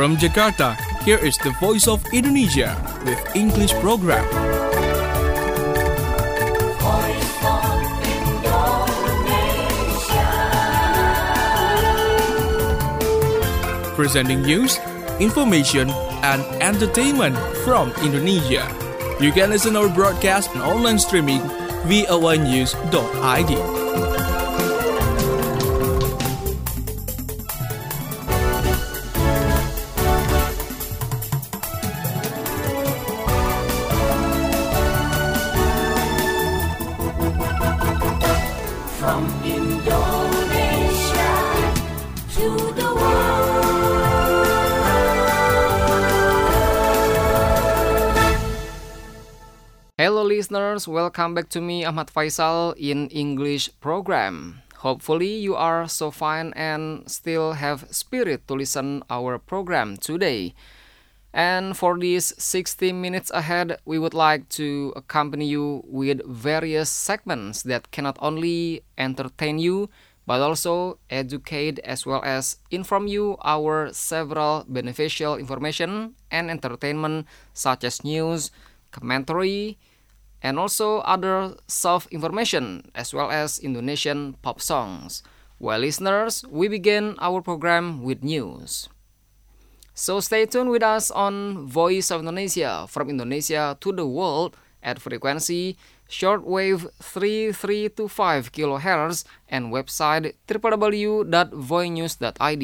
From Jakarta, here is the Voice of Indonesia with English program. Voice of Indonesia. Presenting news, information, and entertainment from Indonesia. You can listen our broadcast and online streaming voanews.id. From Indonesia to the Hello listeners, welcome back to me Ahmad Faisal in English program. Hopefully you are so fine and still have spirit to listen our program today. And for these 60 minutes ahead, we would like to accompany you with various segments that can not only entertain you, but also educate as well as inform you our several beneficial information and entertainment such as news, commentary, and also other self-information as well as Indonesian pop songs. Well, listeners, we begin our program with news. So stay tuned with us on Voice of Indonesia from Indonesia to the world at frequency shortwave 3325 kHz and website www.voinews.id.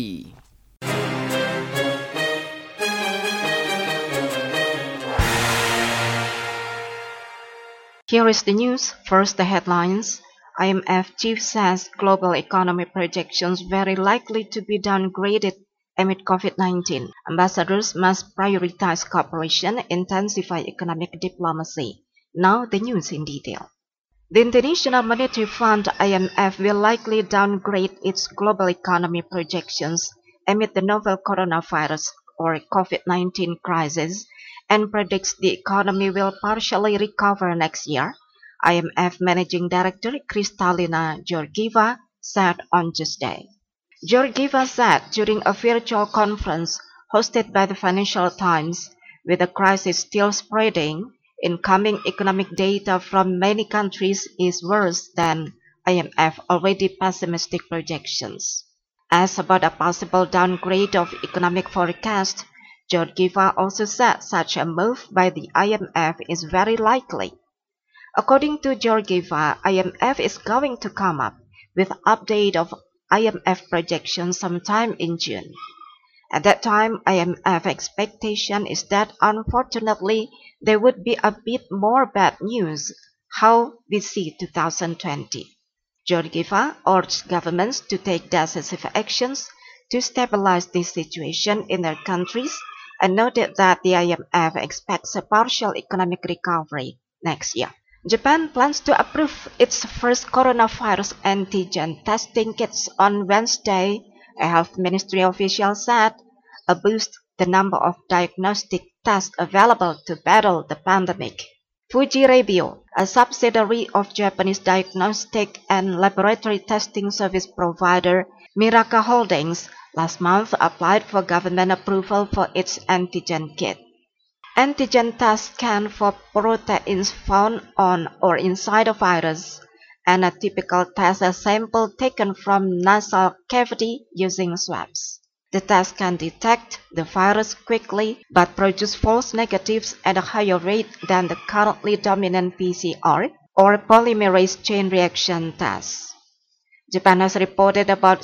Here is the news. First, the headlines. IMF chief says global economy projections very likely to be downgraded amid COVID-19. Ambassadors must prioritize cooperation, intensify economic diplomacy. Now, the news in detail. The International Monetary Fund (IMF) will likely downgrade its global economy projections amid the novel coronavirus or COVID-19 crisis and predicts the economy will partially recover next year, IMF Managing Director Kristalina Georgieva said on Tuesday. Georgieva said during a virtual conference hosted by the Financial Times, with the crisis still spreading, incoming economic data from many countries is worse than IMF already pessimistic projections. Asked about a possible downgrade of economic forecast, Georgieva also said such a move by the IMF is very likely. According to Georgieva, IMF is going to come up with update of IMF projections sometime in June. At that time, IMF expectation is that unfortunately there would be a bit more bad news how we see 2020. Georgieva urged governments to take decisive actions to stabilize this situation in their countries and noted that the IMF expects a partial economic recovery next year. Japan plans to approve its first coronavirus antigen testing kits on Wednesday, a health ministry official said, a boost the number of diagnostic tests available to battle the pandemic. Fuji Rebio, a subsidiary of Japanese diagnostic and laboratory testing service provider Miraka Holdings, last month applied for government approval for its antigen kit. Antigen tests scan for proteins found on or inside a virus, and a typical test a sample taken from nasal cavity using swabs. The test can detect the virus quickly but produce false negatives at a higher rate than the currently dominant PCR or polymerase chain reaction tests. Japan has reported about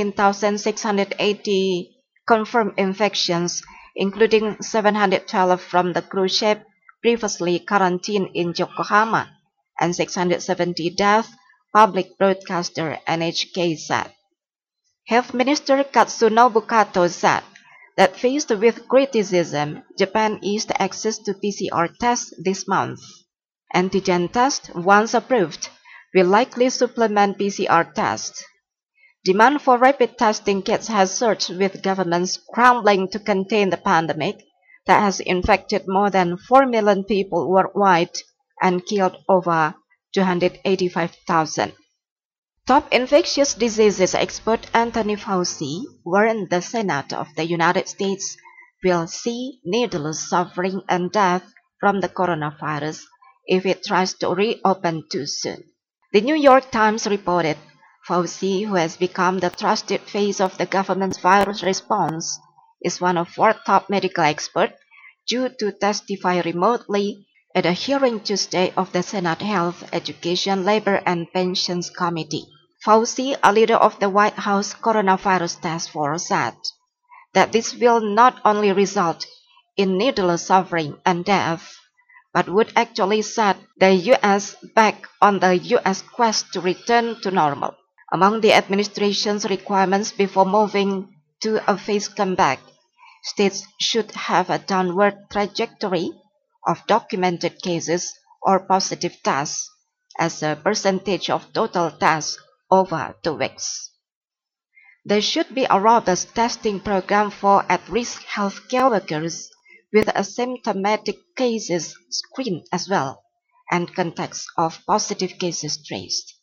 16,680 confirmed infections, including 712 from the cruise ship previously quarantined in Yokohama, and 670 deaths, public broadcaster NHK said. Health Minister Katsunobu Kato said that faced with criticism, Japan eased access to PCR tests this month. Antigen tests, once approved, will likely supplement PCR tests. Demand for rapid testing kits has surged with governments scrambling to contain the pandemic that has infected more than 4 million people worldwide and killed over 285,000. Top infectious diseases expert Anthony Fauci warned the Senate of the United States will see needless suffering and death from the coronavirus if it tries to reopen too soon. The New York Times reported Fauci, who has become the trusted face of the government's virus response, is one of 4 top medical experts due to testify remotely at a hearing Tuesday of the Senate Health, Education, Labor and Pensions Committee. Fauci, a leader of the White House Coronavirus Task Force, said that this will not only result in needless suffering and death, but would actually set the U.S. back on the U.S. quest to return to normal. Among the administration's requirements before moving to a phased comeback, states should have a downward trajectory of documented cases or positive tests as a percentage of total tests over 2 weeks. There should be a robust testing program for at-risk healthcare workers with asymptomatic cases screened as well, and contacts of positive cases traced.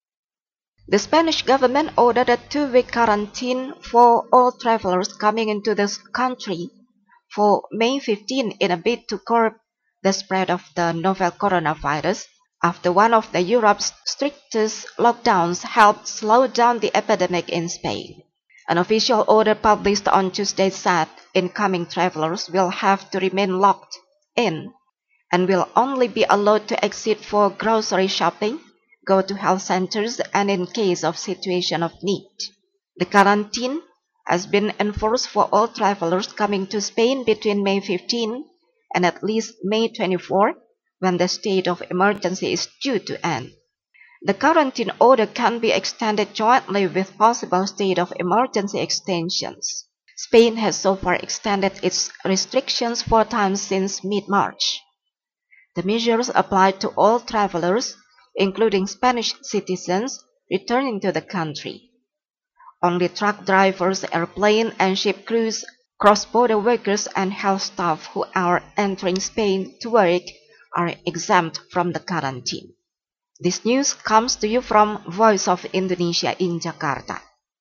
The Spanish government ordered a 2-week quarantine for all travelers coming into this country for May 15 in a bid to curb the spread of the novel coronavirus after one of Europe's strictest lockdowns helped slow down the epidemic in Spain. An official order published on Tuesday said incoming travelers will have to remain locked in and will only be allowed to exit for grocery shopping, go to health centers, and in case of situation of need. The quarantine has been enforced for all travelers coming to Spain between May 15 and at least May 24, when the state of emergency is due to end. The quarantine order can be extended jointly with possible state of emergency extensions. Spain has so far extended its restrictions 4 times since mid-March. The measures apply to all travelers, including Spanish citizens returning to the country. Only truck drivers, airplane and ship crews, cross-border workers and health staff who are entering Spain to work are exempt from the quarantine. This news comes to you from Voice of Indonesia in Jakarta.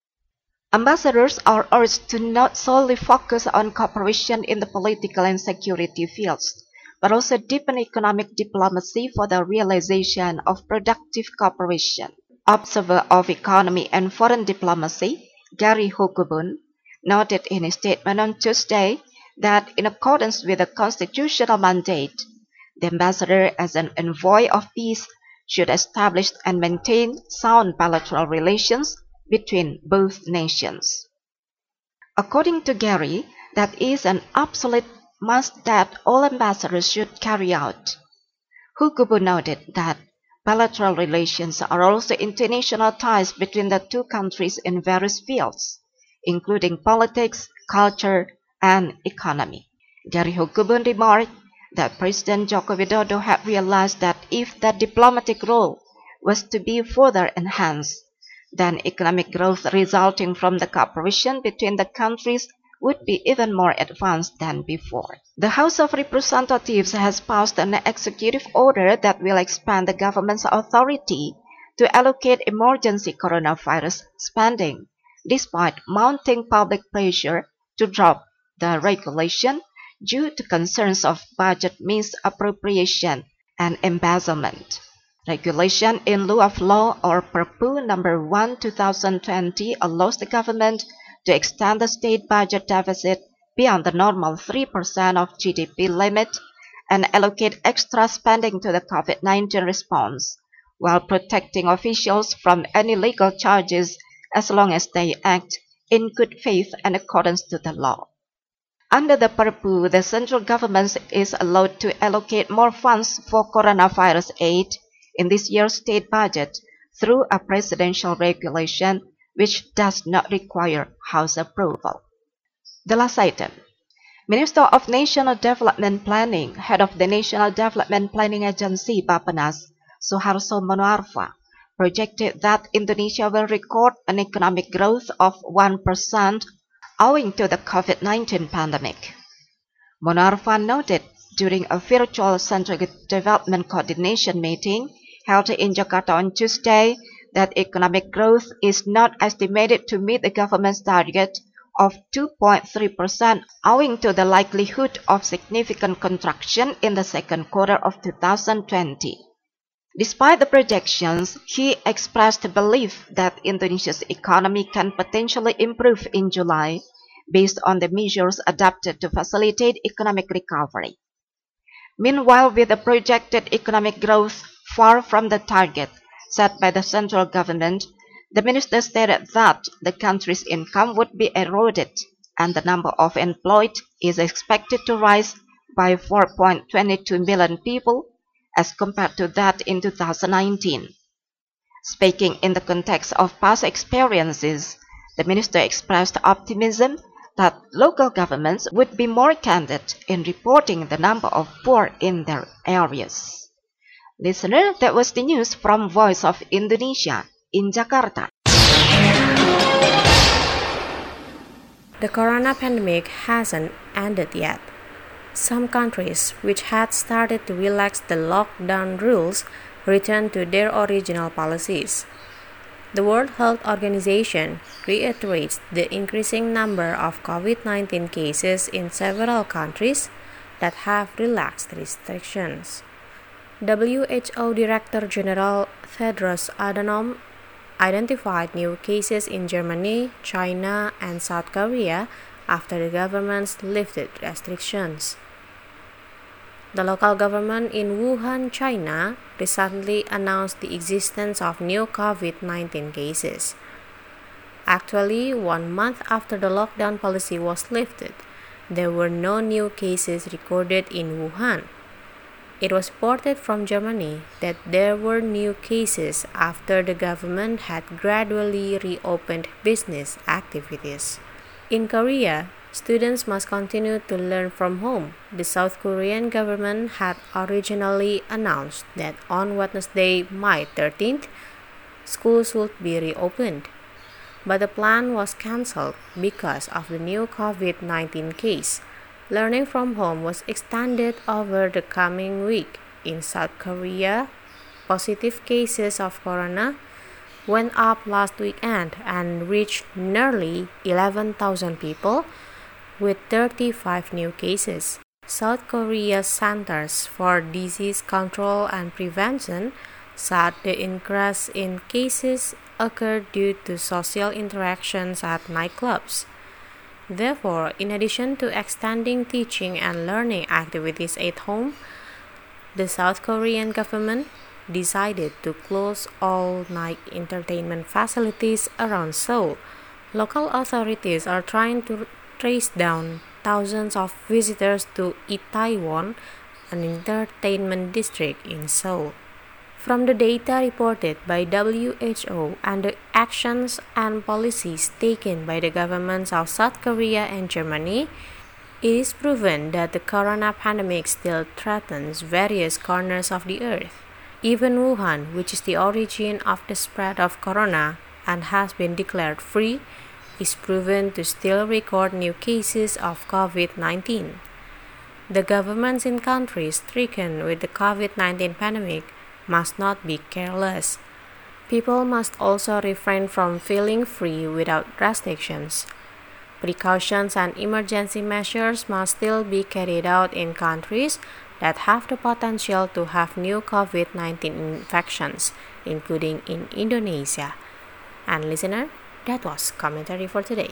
Ambassadors are urged to not solely focus on cooperation in the political and security fields, but also deepen economic diplomacy for the realization of productive cooperation. Observer of Economy and Foreign Diplomacy, Gary Hugubun, noted in a statement on Tuesday that in accordance with the constitutional mandate, the ambassador as an envoy of peace should establish and maintain sound bilateral relations between both nations. According to Gary, that is an absolute must that all ambassadors should carry out. Hugubun noted that bilateral relations are also international ties between the 2 countries in various fields, including politics, culture, and economy. Gary Hugubun remarked that President Joko Widodo had realized that if the diplomatic role was to be further enhanced, then economic growth resulting from the cooperation between the countries would be even more advanced than before. The House of Representatives has passed an executive order that will expand the government's authority to allocate emergency coronavirus spending, despite mounting public pressure to drop the regulation due to concerns of budget misappropriation and embezzlement. Regulation in lieu of law, or Perpu No. 1/2020, allows the government to extend the state budget deficit beyond the normal 3% of GDP limit and allocate extra spending to the COVID-19 response, while protecting officials from any legal charges as long as they act in good faith and accordance to the law. Under the Perpu, the central government is allowed to allocate more funds for coronavirus aid in this year's state budget through a presidential regulation which does not require House approval. The last item. Minister of National Development Planning, head of the National Development Planning Agency Bappenas, Suharso Monoarfa, projected that Indonesia will record an economic growth of 1% owing to the COVID-19 pandemic. Monoarfa noted during a virtual Central Development Coordination meeting held in Jakarta on Tuesday that economic growth is not estimated to meet the government's target of 2.3% owing to the likelihood of significant contraction in the second quarter of 2020. Despite the projections, he expressed the belief that Indonesia's economy can potentially improve in July based on the measures adopted to facilitate economic recovery. Meanwhile, with the projected economic growth far from the target set by the central government, the minister stated that the country's income would be eroded and the number of employed is expected to rise by 4.22 million people as compared to that in 2019. Speaking in the context of past experiences, the minister expressed optimism that local governments would be more candid in reporting the number of poor in their areas. Listener, that was the news from Voice of Indonesia in Jakarta. The corona pandemic hasn't ended yet. Some countries which had started to relax the lockdown rules returned to their original policies. The World Health Organization reiterates the increasing number of COVID-19 cases in several countries that have relaxed restrictions. WHO Director General Tedros Adhanom identified new cases in Germany, China, and South Korea after the governments lifted restrictions. The local government in Wuhan, China, recently announced the existence of new COVID-19 cases. Actually, 1 month after the lockdown policy was lifted, there were no new cases recorded in Wuhan. It was reported from Germany that there were new cases after the government had gradually reopened business activities. In Korea, students must continue to learn from home. The South Korean government had originally announced that on Wednesday, May 13th, schools would be reopened. But the plan was cancelled because of the new COVID-19 case. Learning from home was extended over the coming week. In South Korea, positive cases of corona went up last weekend and reached nearly 11,000 people, with 35 new cases. South Korea's Centers for Disease Control and Prevention said the increase in cases occurred due to social interactions at nightclubs. Therefore, in addition to extending teaching and learning activities at home, the South Korean government decided to close all night entertainment facilities around Seoul. Local authorities are trying to trace down thousands of visitors to Itaewon, an entertainment district in Seoul. From the data reported by WHO and the actions and policies taken by the governments of South Korea and Germany, it is proven that the corona pandemic still threatens various corners of the earth. Even Wuhan, which is the origin of the spread of corona and has been declared free, is proven to still record new cases of COVID-19. The governments in countries stricken with the COVID-19 pandemic must not be careless. People must also refrain from feeling free without restrictions. Precautions and emergency measures must still be carried out in countries that have the potential to have new COVID-19 infections, including in Indonesia. And listener, that was commentary for today.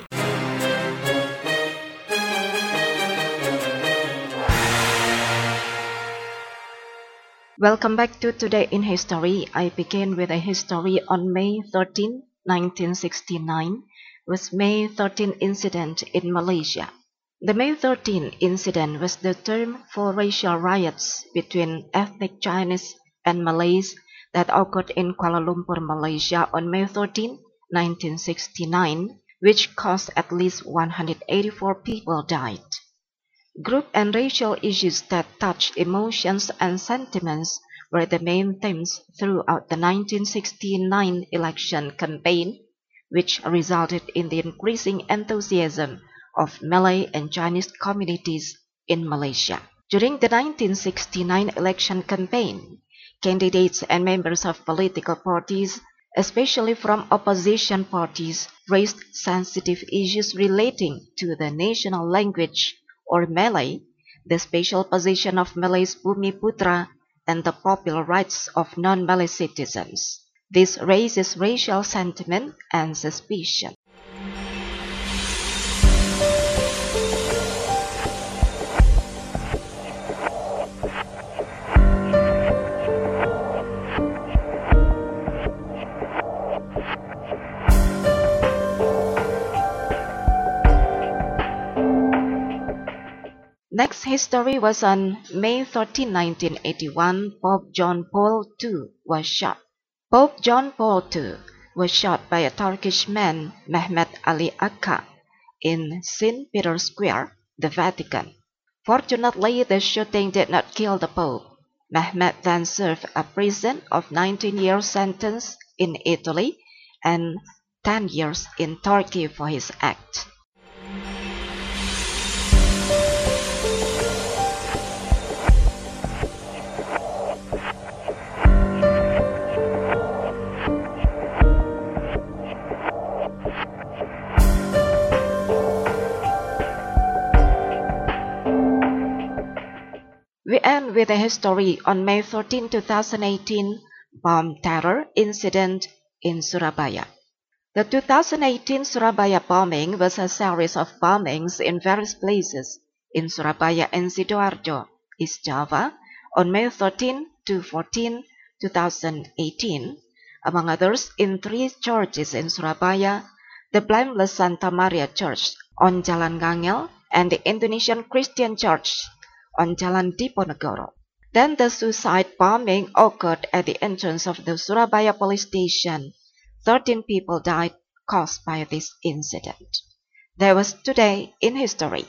Welcome back to Today in History. I begin with a history on May 13, 1969, with May 13 incident in Malaysia. The May 13 incident was the term for racial riots between ethnic Chinese and Malays that occurred in Kuala Lumpur, Malaysia on May 13, 1969, which caused at least 184 people died. Group and racial issues that touched emotions and sentiments were the main themes throughout the 1969 election campaign, which resulted in the increasing enthusiasm of Malay and Chinese communities in Malaysia. During the 1969 election campaign, candidates and members of political parties especially from opposition parties, raised sensitive issues relating to the national language, or Malay, the special position of Malay's Bumiputra, and the popular rights of non-Malay citizens. This raises racial sentiment and suspicion. Next history was on May 13, 1981, Pope John Paul II was shot. Pope John Paul II was shot by a Turkish man, Mehmet Ali Akka, in St. Peter's Square, the Vatican. Fortunately, the shooting did not kill the Pope. Mehmet then served a prison of 19-year sentence in Italy and 10 years in Turkey for his act. We end with a history on May 13, 2018, bomb terror incident in Surabaya. The 2018 Surabaya bombing was a series of bombings in various places in Surabaya and Sidoarjo, East Java, on May 13 to 14, 2018, among others in 3 churches in Surabaya, the Blameless Santa Maria Church on Jalan Gangel and the Indonesian Christian Church on Jalan Diponegoro. Then the suicide bombing occurred at the entrance of the Surabaya police station. 13 people died caused by this incident. That was Today in History.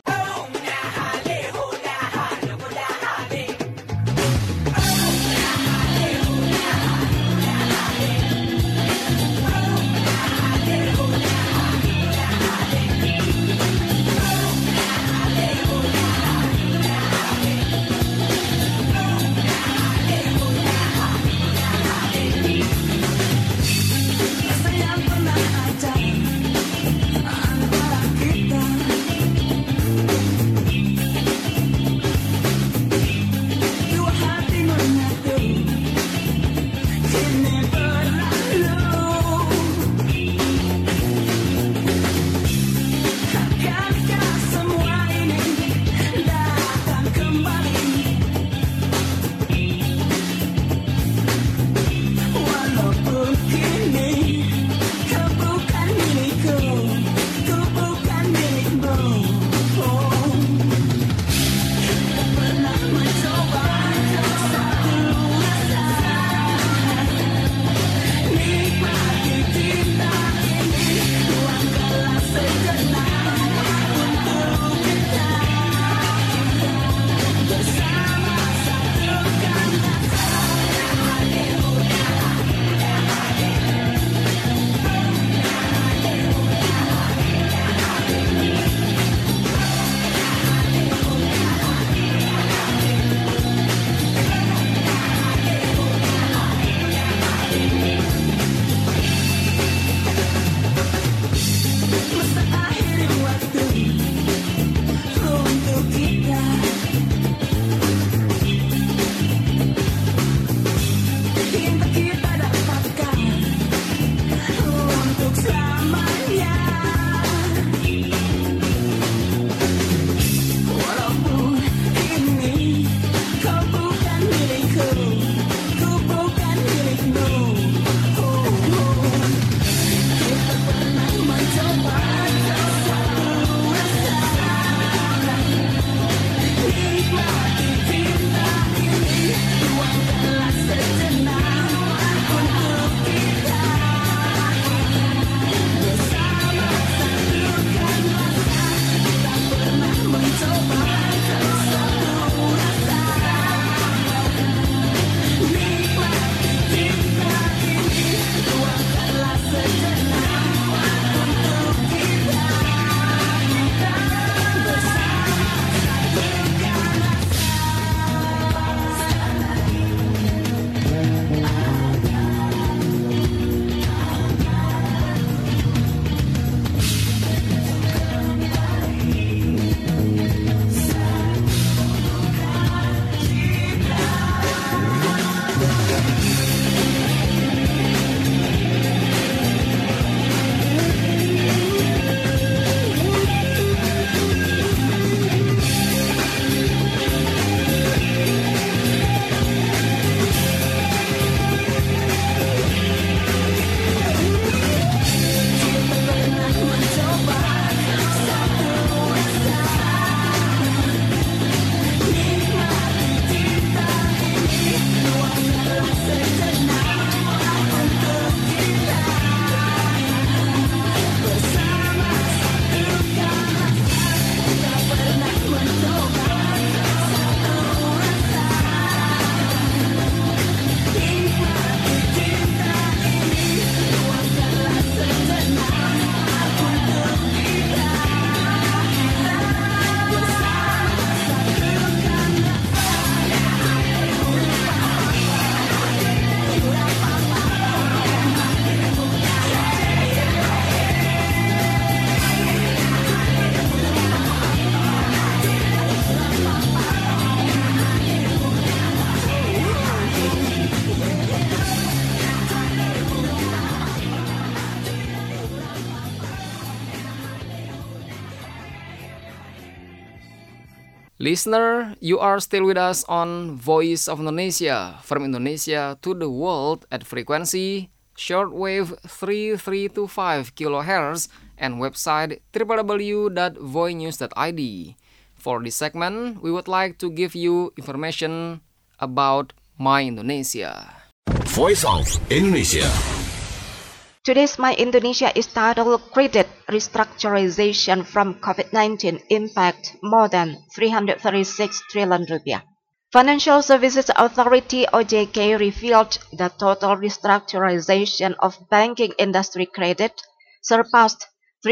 Listener, you are still with us on Voice of Indonesia, from Indonesia to the world at frequency shortwave 3325 kHz and website www.voinews.id. For this segment, we would like to give you information about My Indonesia. Voice of Indonesia. Today's My Indonesia is titled Credit Restructurization from COVID-19 Impact More than 336 trillion rupiah. Financial Services Authority OJK revealed the total restructurization of banking industry credit surpassed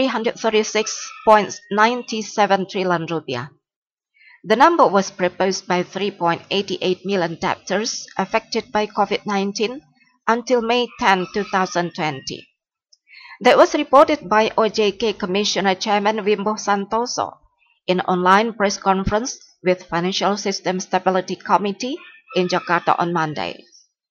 336.97 trillion rupiah. The number was proposed by 3.88 million debtors affected by COVID-19 until May 10, 2020. That was reported by OJK Commissioner Chairman Wimbo Santoso in an online press conference with Financial System Stability Committee in Jakarta on Monday.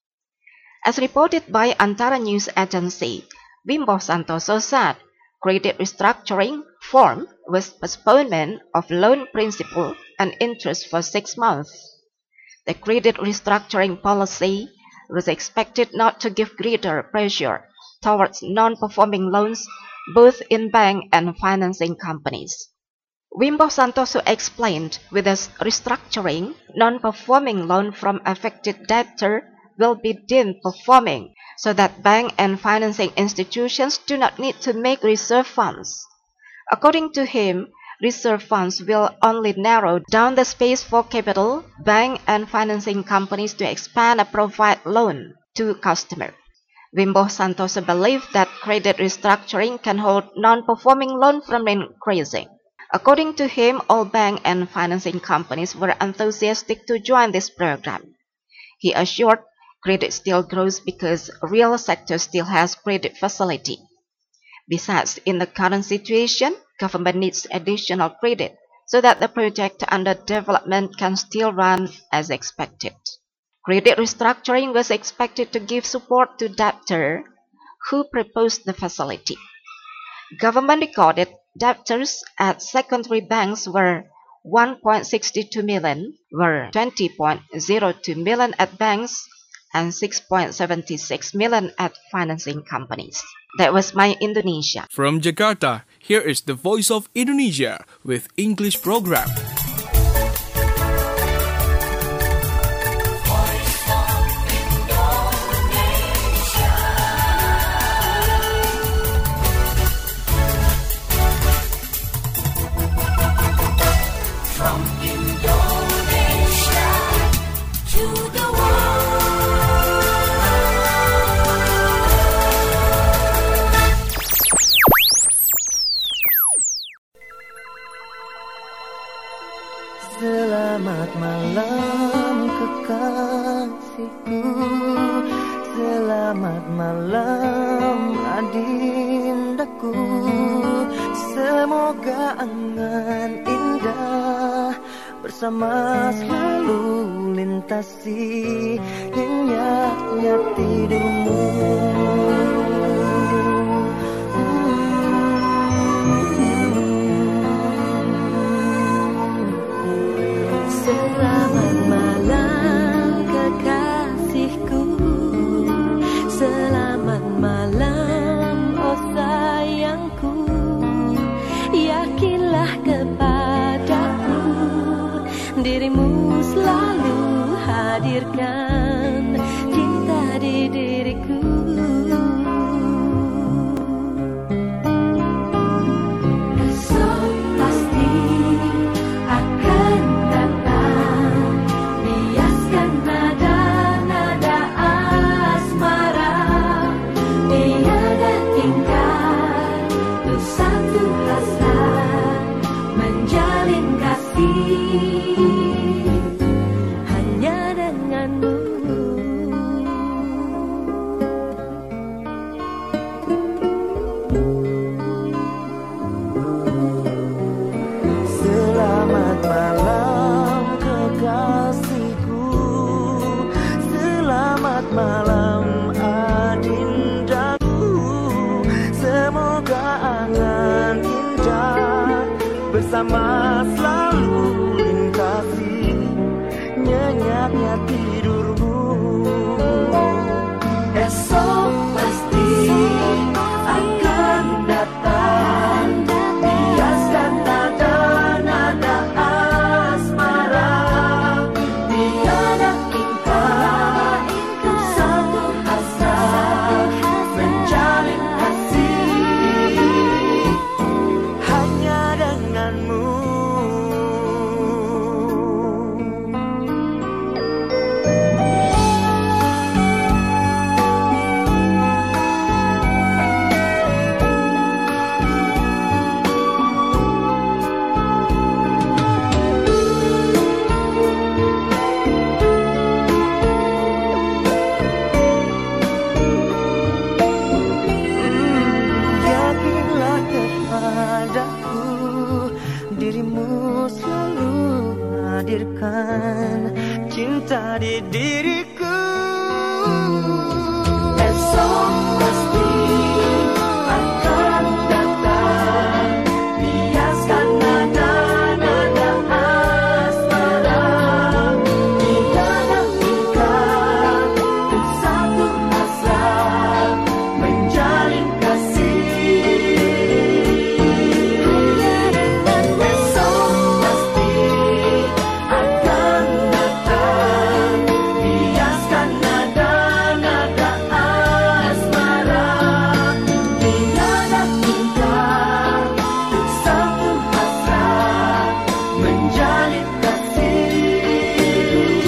As reported by Antara News Agency, Wimbo Santoso said credit restructuring formed with postponement of loan principal and interest for 6 months. The credit restructuring policy was expected not to give greater pressure towards non-performing loans both in bank and financing companies. Wimbo Santoso explained with this restructuring, non-performing loan from affected debtor will be deemed performing so that bank and financing institutions do not need to make reserve funds. According to him, reserve funds will only narrow down the space for capital, bank and financing companies to expand and provide loan to customers. Wimbo Santoso believed that credit restructuring can hold non-performing loan from increasing. According to him, all bank and financing companies were enthusiastic to join this program. He assured credit still grows because real sector still has credit facility. Besides, in the current situation, government needs additional credit so that the project under development can still run as expected. Credit restructuring was expected to give support to debtor who proposed the facility. Government recorded debtors at secondary banks were 1.62 million, were 20.02 million at banks, and 6.76 million at financing companies. That was My Indonesia. From Jakarta, here is the Voice of Indonesia with English program. Selamat malam kekasihku, selamat malam adindaku. Semoga angan indah bersama selalu lintasi nyenyak tidurmu. Selamat malam kekasihku, selamat malam oh sayangku. Yakinlah kepadaku, dirimu selalu hadirkan cinta di diriku. Hanya denganmu. Selamat malam kekasihku, selamat malam adindaku. Semoga angan indah bersama selalu lintas di diriku. Esok pasti akan datang, biaskan nada-nada asmara di dalam tingkah untuk satu hasrat menjalin kasih. Esok pasti akan datang, biaskan nada-nada asmara di dalam tingkah untuk satu hasrat menjalin kasih.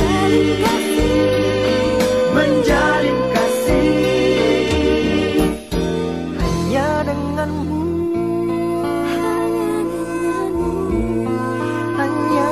Menjalin kasih Hanya denganmu, hanya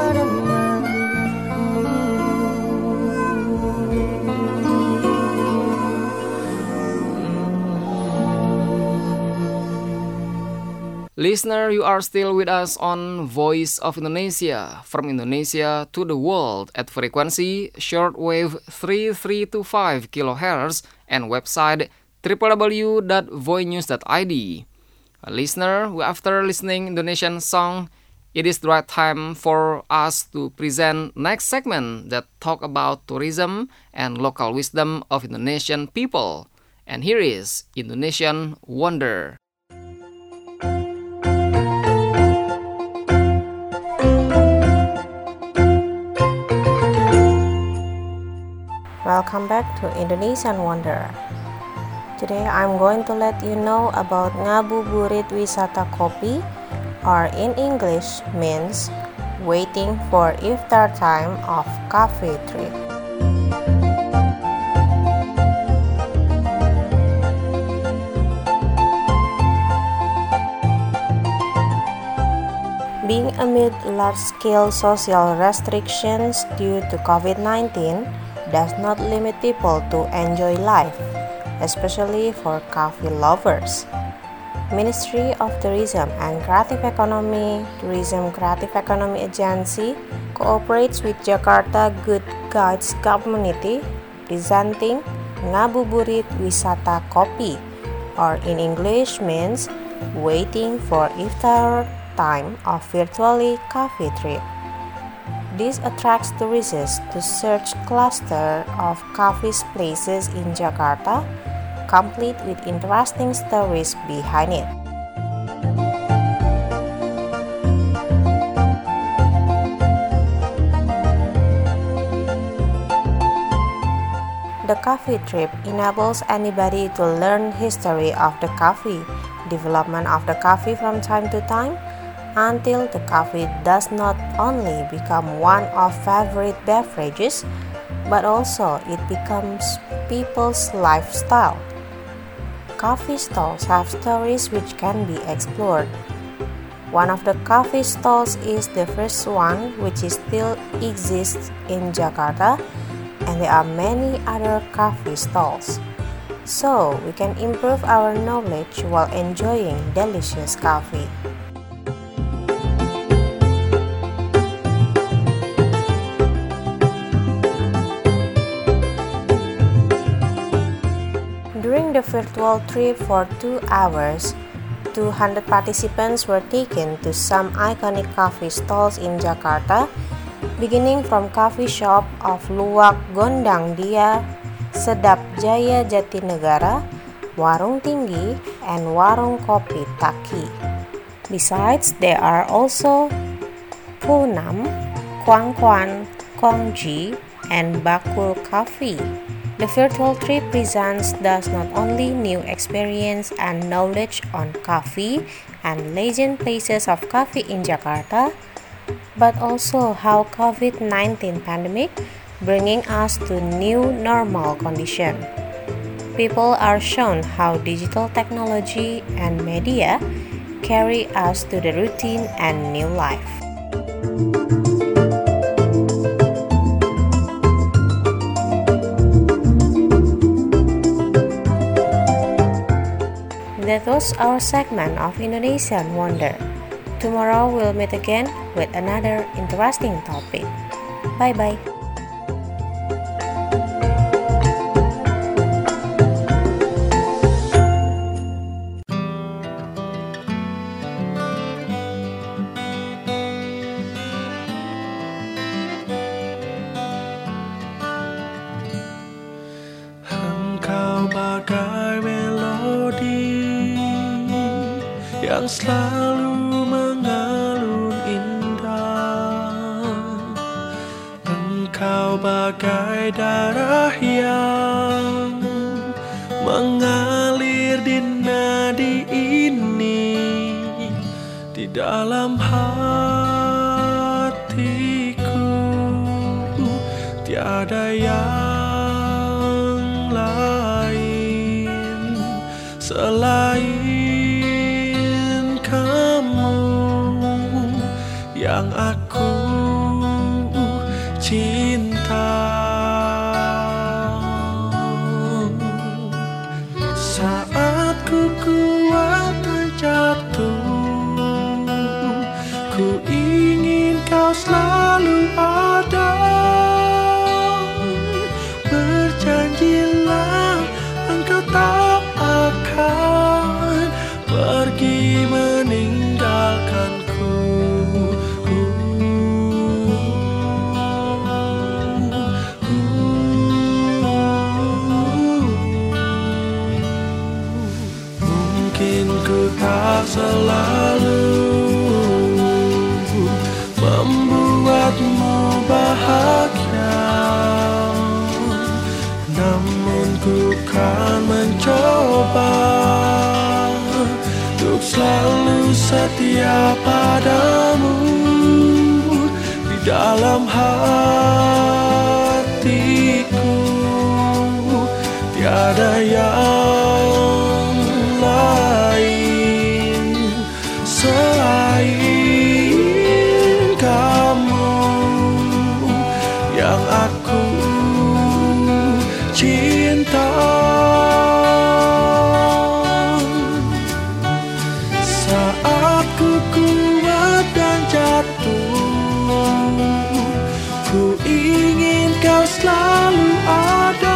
Listener, you are still with us on Voice of Indonesia, from Indonesia to the world at frequency shortwave 3325 kHz and website www.voinews.id. Listener, after listening Indonesian song, it is the right time for us to present next segment that talk about tourism and local wisdom of Indonesian people. And here is Indonesian Wonder. Welcome back to Indonesian Wonder. Today I'm going to let you know about Ngabuburit Wisata Kopi, or in English means waiting for iftar time of coffee trip. Being amid large-scale social restrictions due to COVID-19 does not limit people to enjoy life, especially for coffee lovers. Ministry of Tourism and Creative Economy, Tourism Creative Economy Agency cooperates with Jakarta Good Guides Community, presenting Ngabuburit Wisata Kopi, or in English means waiting for iftar time of virtually coffee trip. This attracts tourists to search cluster of coffee places in Jakarta, complete with interesting stories behind it. The coffee trip enables anybody to learn history of the coffee, development of the coffee from time to time, until the coffee does not only become one of favorite beverages, but also it becomes people's lifestyle. Coffee stalls have stories which can be explored. One of the coffee stalls is the first one which still exists in Jakarta, and there are many other coffee stalls. So we can improve our knowledge while enjoying delicious coffee. During the virtual trip for 2 hours, 200 participants were taken to some iconic coffee stalls in Jakarta, beginning from coffee shop of Luwak Gondang Dia, Sedap Jaya Jatinegara, Warung Tinggi, and Warung Kopi Taki. Besides, there are also Punam, Kwangkwan, Kongji, and Bakul Coffee. The virtual trip presents thus not only new experience and knowledge on coffee and legend places of coffee in Jakarta, but also how COVID-19 pandemic bringing us to new normal condition. People are shown how digital technology and media carry us to the routine and new life. That was our segment of Indonesian Wonder. Tomorrow we'll meet again with another interesting topic. Bye-bye. yang selalu mengalun indah. Engkau bagai darah yang mengalir di nadi ini, di dalam hatiku tiada yang lain selain kamu yang aku cinta. Saat ku kuat dan jatuh, ku ingin kau selalu ada. Berjanjilah engkau tak akan pergi meninggalkanku. Mungkin ku tak selalu membuatmu bahagia, namun ku kan mencoba untuk selalu setia padamu. Di dalam hatiku tiada yang lain selain kamu yang aku cinta. Saat ku kuat dan jatuh, ku ingin kau selalu ada.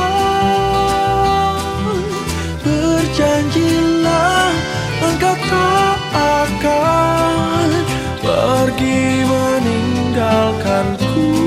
Berjanjilah engkau tak akan pergi meninggalkanku.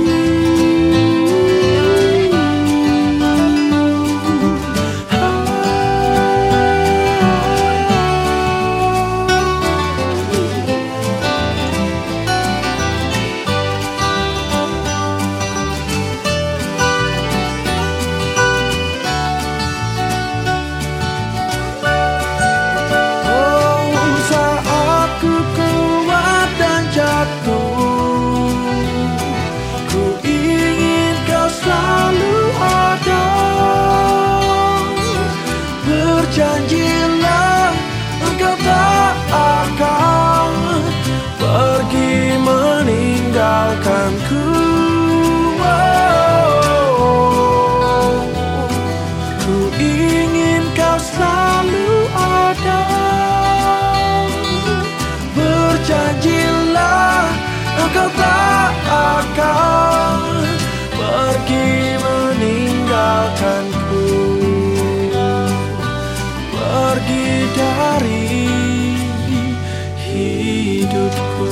Janjilah engkau tak akan pergi meninggalkanku. Ku ingin kau selalu ada. Berjanjilah engkau tak akan pergi meninggalkanku, pergi dari hidupku.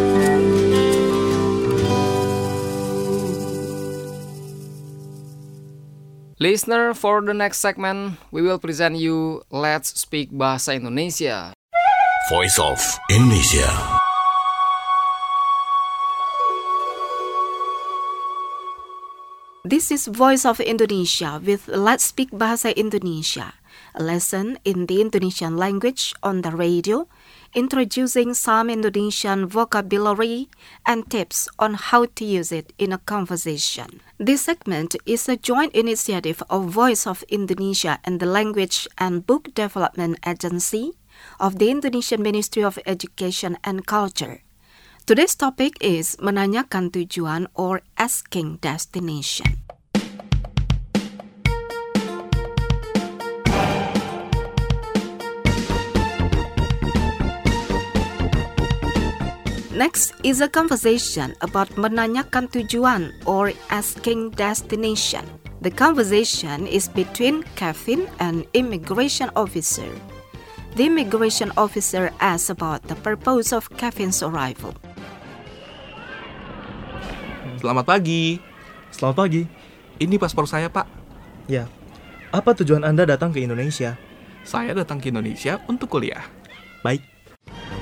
Listener, for the next segment, we will present you Let's Speak Bahasa Indonesia. Voice of Indonesia. This is Voice of Indonesia with Let's Speak Bahasa Indonesia, a lesson in the Indonesian language on the radio, introducing some Indonesian vocabulary and tips on how to use it in a conversation. This segment is a joint initiative of Voice of Indonesia and the Language and Book Development Agency of the Indonesian Ministry of Education and Culture. Today's topic is menanyakan tujuan or asking destination. Next is a conversation about menanyakan tujuan or asking destination. The conversation is between Kevin and immigration officer. The immigration officer asks about the purpose of Kevin's arrival. Selamat pagi. Selamat pagi. Ini paspor saya, Pak. Ya, apa tujuan Anda datang ke Indonesia? Saya datang ke Indonesia untuk kuliah. Baik.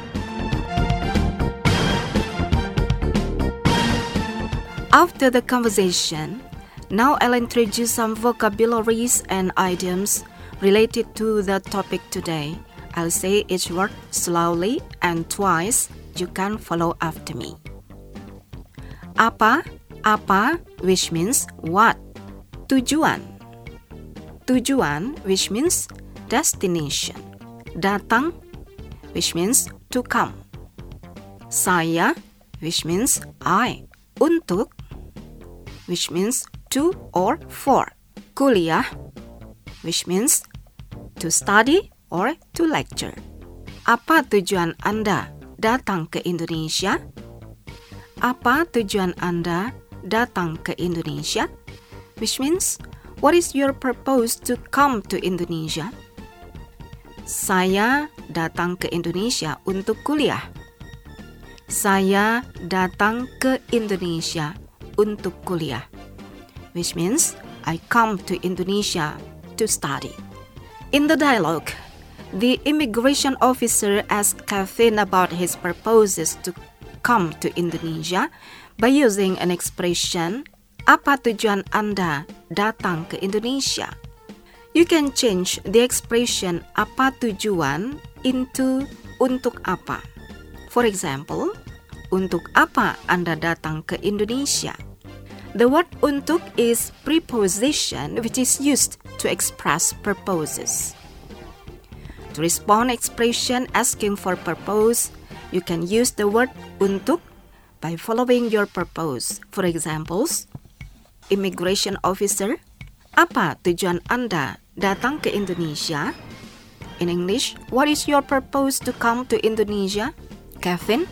After the conversation, now I'll introduce some vocabularies and idioms related to the topic today. I'll say each word slowly and twice. You can follow after me. Apa, which means what. Tujuan, which means destination. Datang, which means to come. Saya, which means I. Untuk, which means to or for. Kuliah, which means to study or to lecture. Apa tujuan Anda datang ke Indonesia? Apa tujuan Anda datang ke Indonesia? Which means, what is your purpose to come to Indonesia? Saya datang ke Indonesia untuk kuliah. Saya datang ke Indonesia untuk kuliah. Which means, I come to Indonesia to study. In the dialogue, the immigration officer asked Kevin about his purposes to come to Indonesia by using an expression, apa tujuan Anda datang ke Indonesia? You can change the expression apa tujuan into untuk apa. For example, untuk apa Anda datang ke Indonesia? The word untuk is preposition which is used to express purposes. To respond expression asking for purpose, you can use the word untuk by following your purpose. For examples, immigration officer, apa tujuan Anda datang ke Indonesia? In English, what is your purpose to come to Indonesia? Kevin,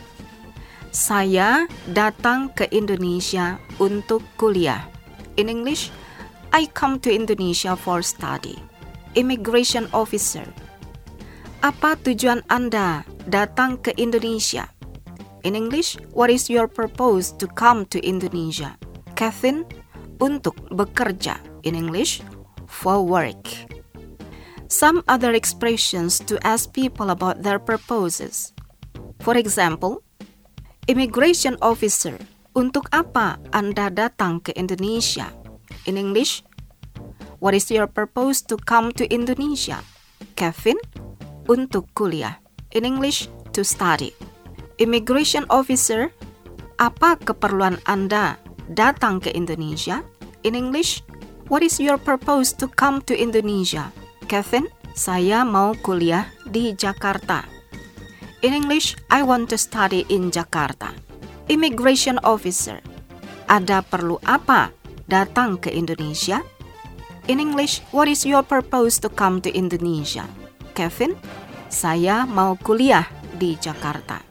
saya datang ke Indonesia untuk kuliah. In English, I come to Indonesia for study. Immigration officer, apa tujuan Anda datang ke Indonesia? In English, what is your purpose to come to Indonesia? Kevin, untuk bekerja. In English, for work. Some other expressions to ask people about their purposes. For example, immigration officer, untuk apa Anda datang ke Indonesia? In English, what is your purpose to come to Indonesia? Kevin, untuk kuliah. In English, to study. Immigration officer, apa keperluan Anda datang ke Indonesia? In English, what is your purpose to come to Indonesia? Kevin, saya mau kuliah di Jakarta. In English, I want to study in Jakarta. Immigration officer, ada perlu apa datang ke Indonesia? In English, what is your purpose to come to Indonesia? Kevin, saya mau kuliah di Jakarta.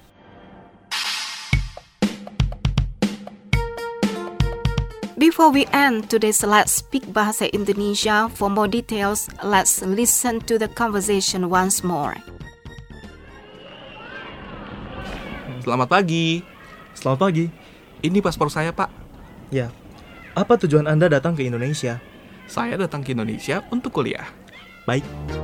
Before we end today's Let's Speak Bahasa Indonesia, for more details, let's listen to the conversation once more. Selamat pagi. Selamat pagi. Ini paspor saya, Pak. Ya. Apa tujuan Anda datang ke Indonesia? Saya datang ke Indonesia untuk kuliah. Baik.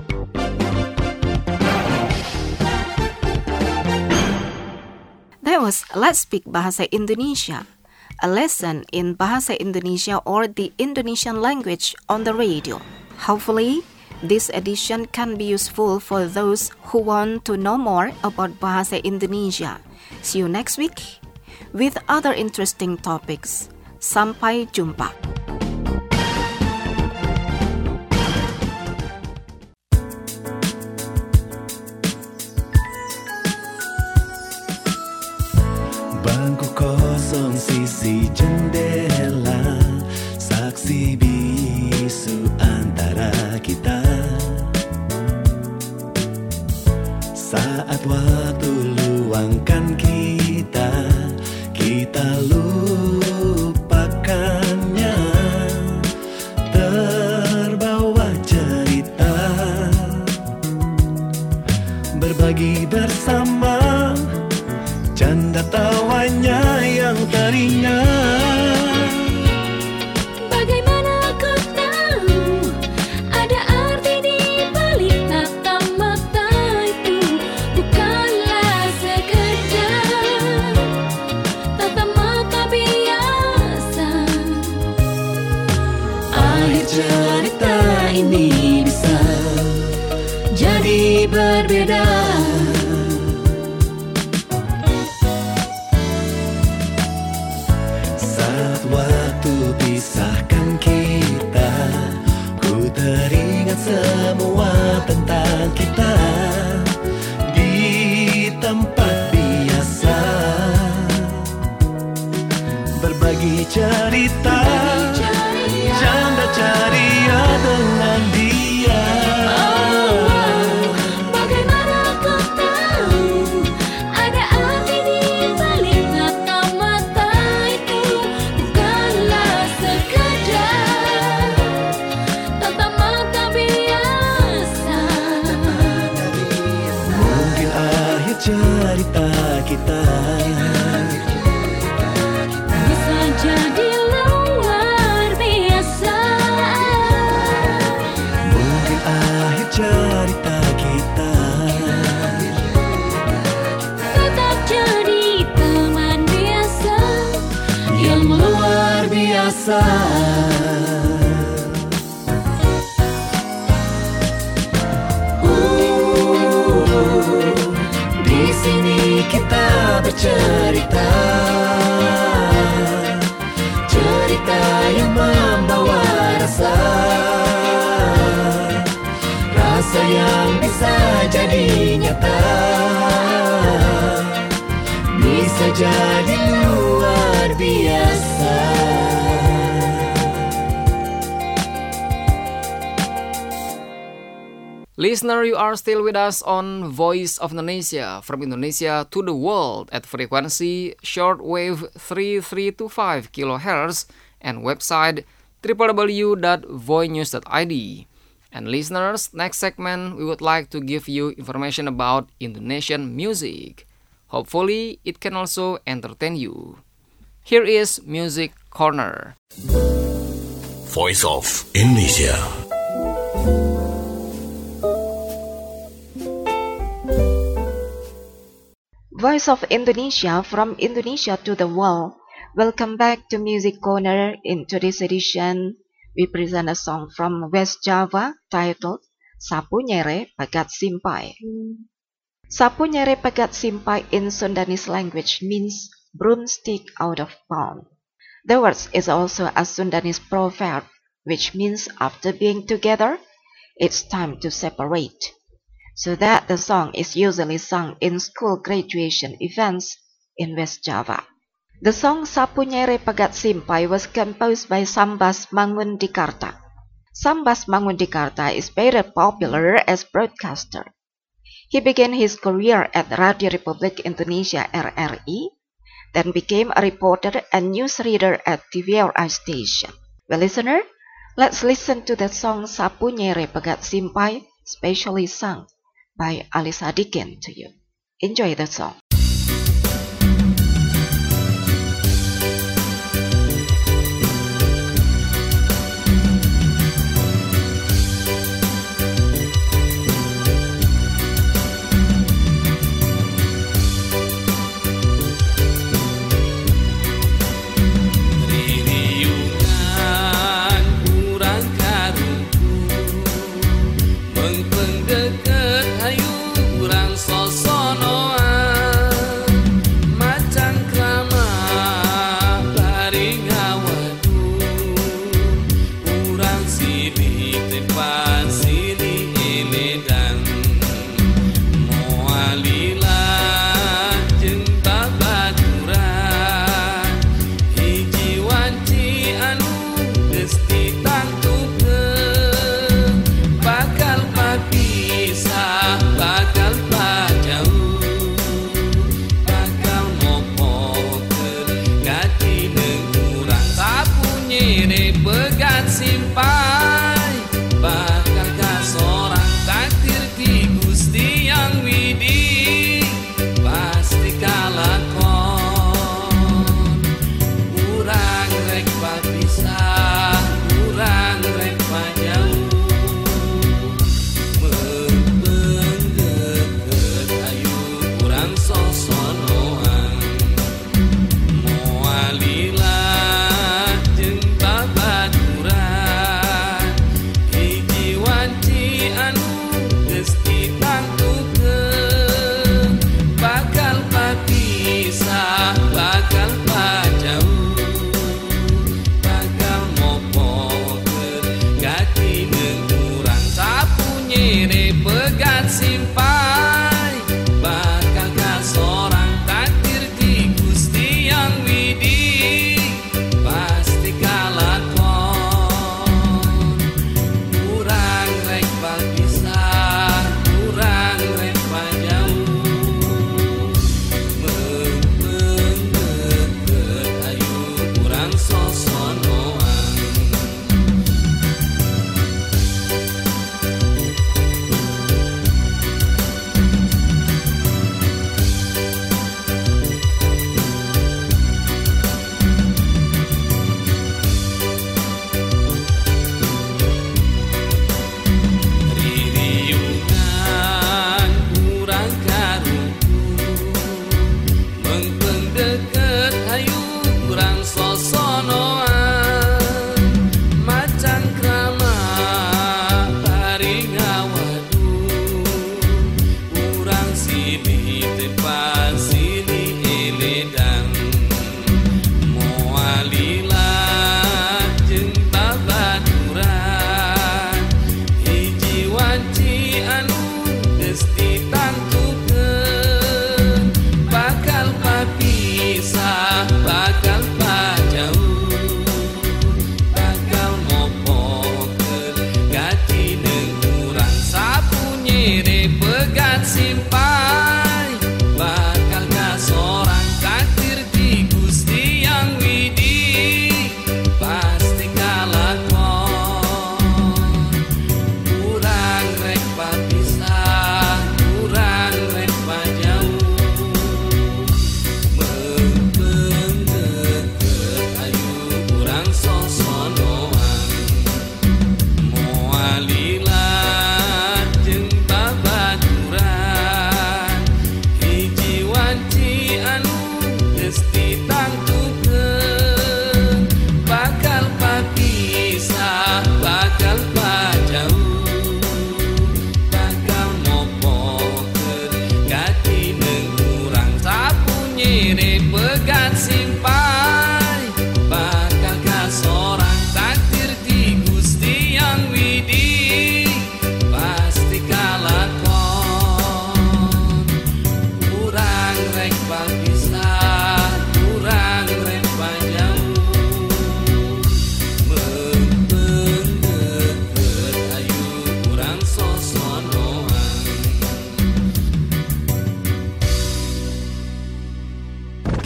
That was Let's Speak Bahasa Indonesia, a lesson in Bahasa Indonesia or the Indonesian language on the radio. Hopefully, this edition can be useful for those who want to know more about Bahasa Indonesia. See you next week with other interesting topics. Sampai jumpa. Bangku kosong sisi jendela, saksi bisu antara kita. Saat waktu luangkan kita lupakannya, terbawa cerita, berbagi bersama, canda tawanya yang teringat. Bagaimana aku tahu ada arti di balik mata-mata itu, bukanlah sekedar tatap mata biasa berbeda. Saat waktu pisahkan kita, ku teringat semua tentang kita di tempat biasa, berbagi cerita, canda ceria dengan dia. Bagaimana kau tahu ada arti di balik kata-mata itu? Bukanlah sekadar kata-mata biasa. Mungkin akhir cerita kita Bisa jadi luar biasa. mungkin akhir cerita kita Tetap jadi teman biasa yang luar biasa. Di sini kita bercerita, cerita yang membawa rasa, rasa yang bisa jadi nyata, bisa jadi luar biasa. Listener, you are still with us on Voice of Indonesia, from Indonesia to the world at frequency shortwave 3325 kHz and website www.voinews.id. And listeners, next segment we would like to give you information about Indonesian music. Hopefully, it can also entertain you. Here is Music Corner. Voice of Indonesia. Voice of Indonesia from Indonesia to the world. Welcome back to Music Corner. In today's edition, we present a song from West Java titled Sapu Nyere Pagat Simpai. Sapu Nyere Pagat Simpai in Sundanese language means broomstick out of pond. The word is also a Sundanese proverb, which means after being together, it's time to separate. So that the song is usually sung in school graduation events in West Java. The song Sapu Nyere Pagat Simpai was composed by Sambas Mangundikarta. Sambas Mangundikarta is very popular as broadcaster. He began his career at Radio Republik Indonesia RRI, then became a reporter and newsreader at TVRI station. Well, listener, let's listen to the song Sapu Nyere Pagat Simpai, specially sung by Ali Sadikin to you. Enjoy the song. Ririungan kurang karungku mengkleng deket hayu urang sosonoan macan krama baring hawadu urang sidik tepan sini emedan moalila jeung babaturan hiji wanci anu geus ditangtukeun bakal papisah bakal pajauh bakal mopokeun katineung urang sapu nyere pegat simpai bakal kasorang takdir ti Gusti Yang Widi pasti kalakon urang rek papisah urang rek pajauh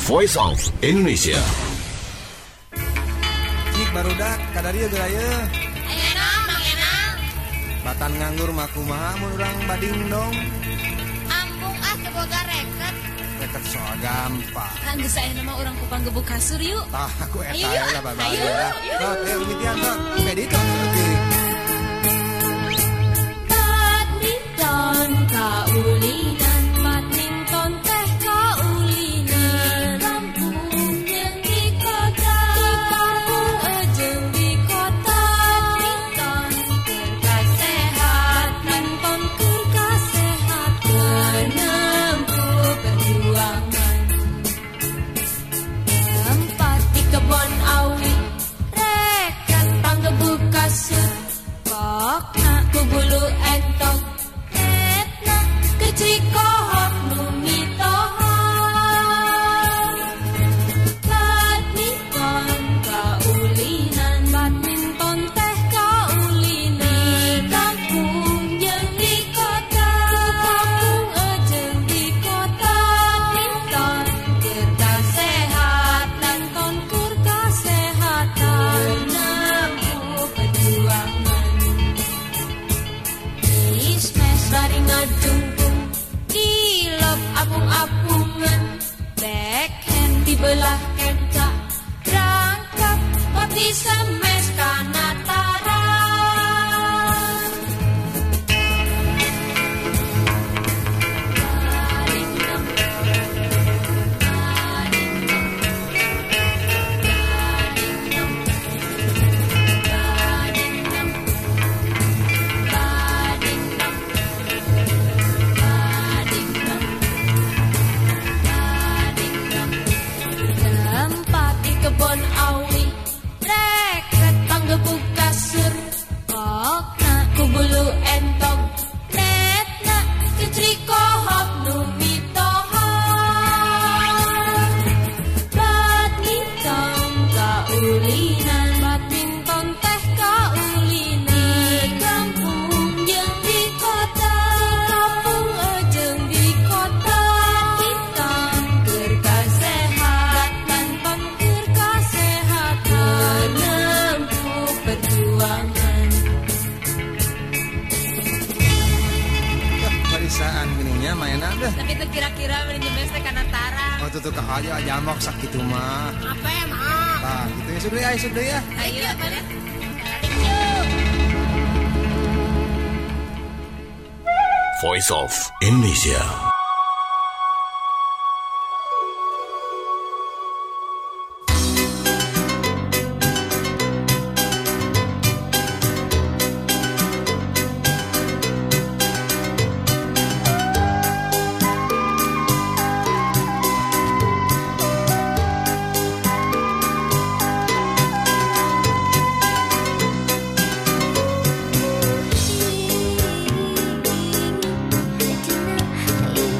Voice of Indonesia. Cik barudak kadari geraya. Ayeuna mangena. Batan nganggur mah kumaha mun urang bading dong. Ampung teu boga reket. Reket soal gampang. Geus ayeuna mah urang kupang gebuk kasur yuk. Tah aku eta Ayo, lah babaya. ayo. Tot mimitian tot. Medito. Badminton kaulinan, badminton teh kaulinan. Kampung jeung di kota, di kampung jeung di kota. Badminton keur kasehat, badminton keur kasehat, menempuh perjuangan. Tempat di kebon awi, rekan panggebuk kasur. Kokna ku bulu entong, etna kecik kohok nu mitohon. Badminton kaulinan, badminton teh kaulinan. Kampung jeung di kota, kampung jeung di kota. Badminton keur kasehat, badminton keur kasehatan, nempuh perjuangan. Ismes bari ngajungkung, dilep apung-apungan. Backhand dibelah kenca, rangkap pati semes kana tarang. Tempat di kebon awi, reket panggebuk kasur. Kokna ku bulu entong, netna kecrik kohok nu mitohon. Badminton kaulinan, badminton teh kaulinan. Kampung jeung di kota, kampung jeung di kota. Badminton keur kasehat, badminton keur kasehatan, nempuh perjuangan. Barisaan gininya mainan deh. Tapi teu kira-kira meureun jemes teh kana tarang. Oh tuh aja jamok sak kitu mah. Apa emang? Tah kitu ya sudah ya. Ayo mana? Voice of Indonesia. Thank you.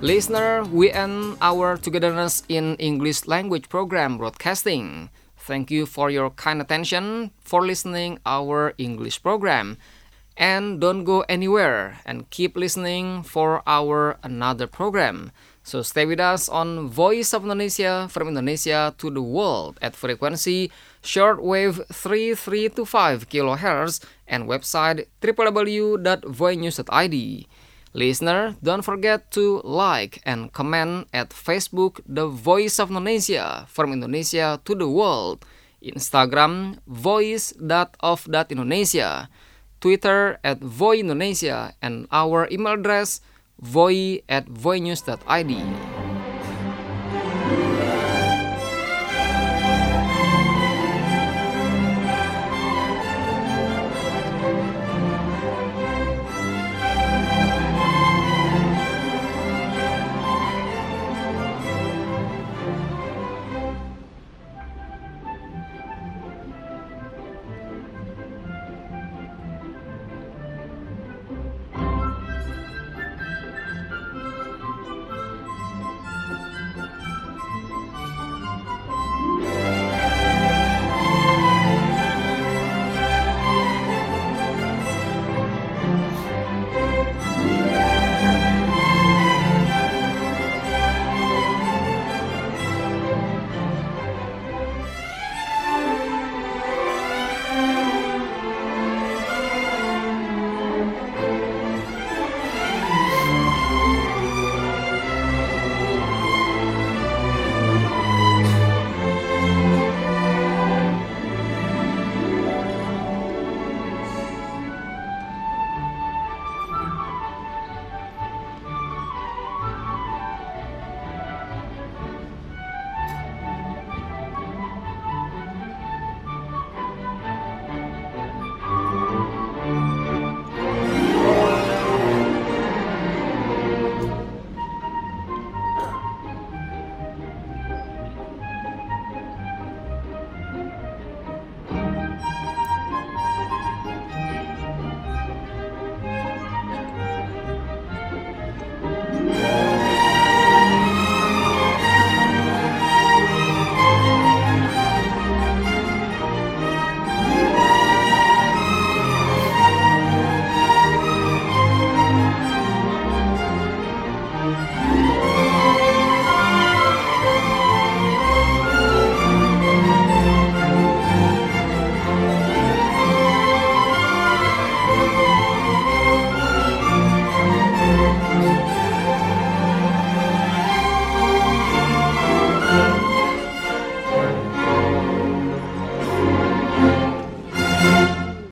Listener, we end our togetherness in English language program broadcasting. Thank you for your kind attention for listening our English program. And don't go anywhere and keep listening for our another program. So stay with us on Voice of Indonesia from Indonesia to the world at frequency shortwave 3325 kHz and website www.voinews.id. Listener, don't forget to like and comment at Facebook The Voice of Indonesia from Indonesia to the world, Instagram voice.of.indonesia, Twitter at Voi Indonesia, and our email address voi@voinews.id.